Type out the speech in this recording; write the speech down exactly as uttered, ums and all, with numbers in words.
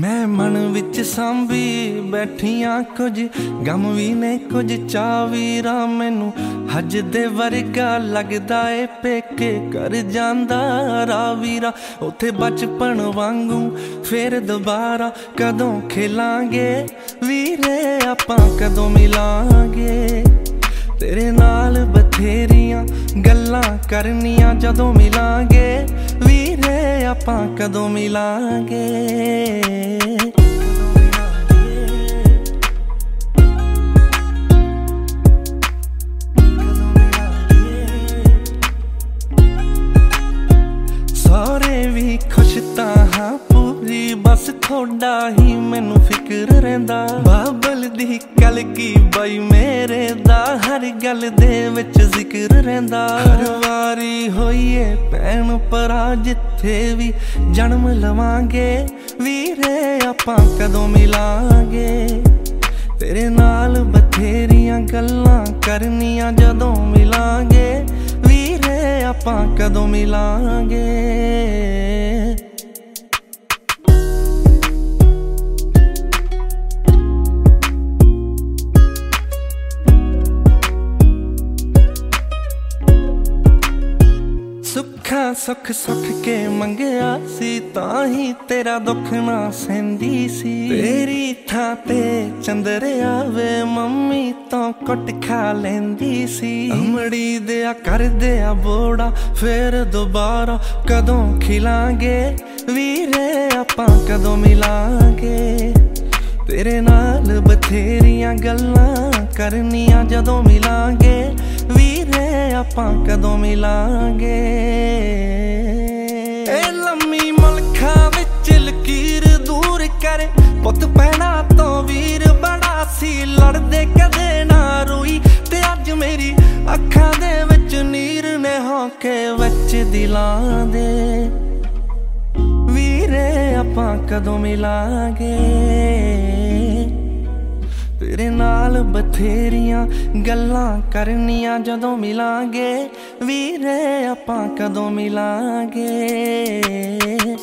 मैं मन विच सांभी बैठियां कुछ गम भी ने कुछ चाह वीरा मैनू हज दे वर्गा लगदा ए पेके कर जांदा राह वीरा उत्थे बचपन वांगू फिर दोबारा कदों खेलांगे वीरे आपां कदों मिलांगे तेरे नाल बथेरियां गल्लां करनियां जदों मिलांगे वीरे आपां कदों मिलांगे। सारे भी खुश तां हां पूरी बस थोड़ा ही मैनू फिक्र रहिंदा बाबल दी गल की बाई मेरे दा हर गल दे विच जिक्र रहिंदा हर वारी होइए भैन भरा जिथे भी जन्म लवांगे वीरे आपां कदों मिलांगे तेरे नाल बथेरियां गल्लां करनियां जदों मिलांगे वीरे आपां कदों मिलांगे। सुखा सुख सुख के मंगया सी तां ही तेरा दुख ना सहंदी सी तेरी थां ते चंदर आवे मम्मी तो कुट खा लैंदी सी अमड़ी दिया कर दिया बोड़ा फिर दोबारा कदों खिलांगे वीरे आपां कदों मिलांगे तेरे नाल बथेरियां गल्लां करनियां जदों मिलांगे वीरे आपां कदों मिलांगे। ए लम्मी मुल्खां विच लकीर दूर करे पुत भैणां तो वीर बड़ा सी लड़दे कदे ना रोई ते अज मेरी अखां दे विच नीर ने होके विच दिलां दे वीरे आपां कदों मिलांगे तेरे नाल बथेरियां गल्लां करनियां जदों मिलांगे वीरे आपां कदों मिलांगे।